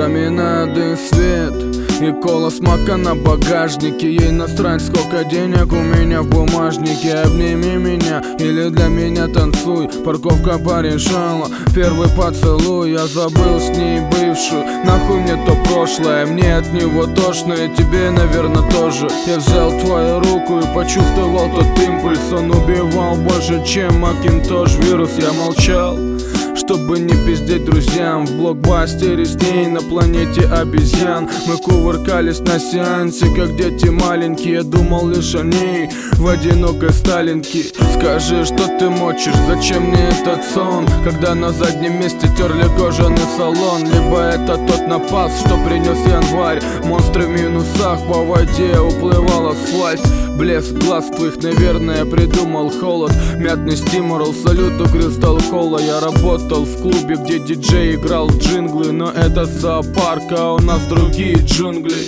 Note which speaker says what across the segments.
Speaker 1: ламинады свет и кола с мака на багажнике. Ей насрать, сколько денег у меня в бумажнике. Обними меня или для меня танцуй. Парковка порешала первый поцелуй. Я забыл с ней бывшую. Нахуй мне то прошлое, мне от него тошно, и тебе, наверное, тоже. Я взял твою руку и почувствовал тот импульс. Он убивал больше, чем Макинтош вирус. Я молчал, чтобы не пиздеть друзьям. В блокбастере с ней на планете обезьян. Мы кувыркались на сеансе, как дети маленькие. Я думал лишь о ней в одинокой сталинке. Скажи, что ты мочишь, зачем мне этот сон? Когда на заднем месте терли кожаный салон. Либо это тот напас, что принес январь. Монстры в минусах, по воде уплывал асфальт. Блеск глаз твоих, наверное, придумал холод. Мятный стимурал, салют у Кристалл Холла. Я работал в клубе, где диджей играл джинглы. Но это зоопарк, а у нас другие джунгли.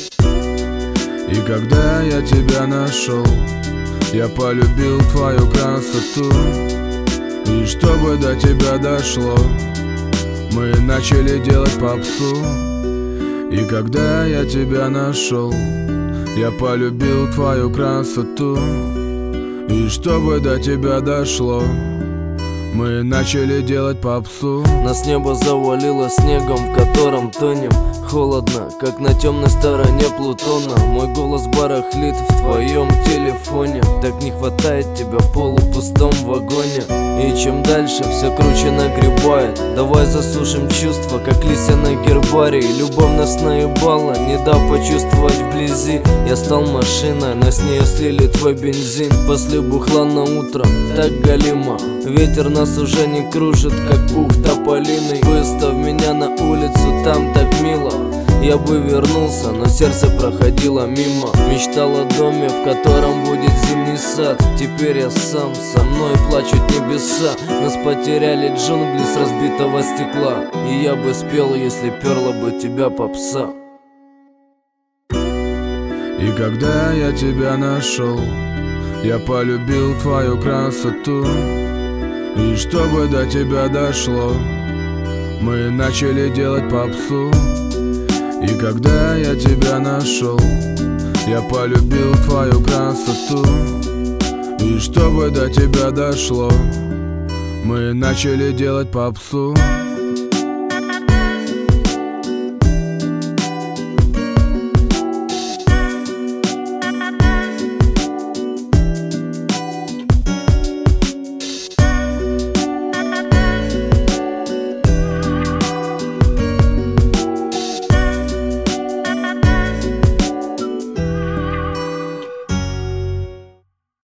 Speaker 1: И когда я тебя нашел, я полюбил твою красоту. И чтобы до тебя дошло, мы начали делать попсу. И когда я тебя нашел, я полюбил твою красоту. И чтобы до тебя дошло, мы начали делать попсу.
Speaker 2: Нас небо завалило снегом, в котором тонем. Холодно, как на темной стороне Плутона. Мой голос барахлит в твоем телефоне. Так не хватает тебя в полупустом вагоне. И чем дальше, все круче нагребает. Давай засушим чувства, как листья на гербарии. Любовь нас наебала, не дав почувствовать вблизи. Я стал машиной, но с нее слили твой бензин. После бухла на утро, так галимо. Ветер нас уже не кружит, как пух тополиный. Выставь меня на улицу, там так мило. Я бы вернулся, но сердце проходило мимо. Мечтал о доме, в котором будет зимний сад. Теперь я сам, со мной плачут небеса. Нас потеряли джунгли с разбитого стекла. И я бы спел, если перла бы тебя попса.
Speaker 1: И когда я тебя нашел, я полюбил твою красоту. И чтобы до тебя дошло, мы начали делать попсу. И когда я тебя нашел, я полюбил твою красоту. И чтобы до тебя дошло, мы начали делать попсу.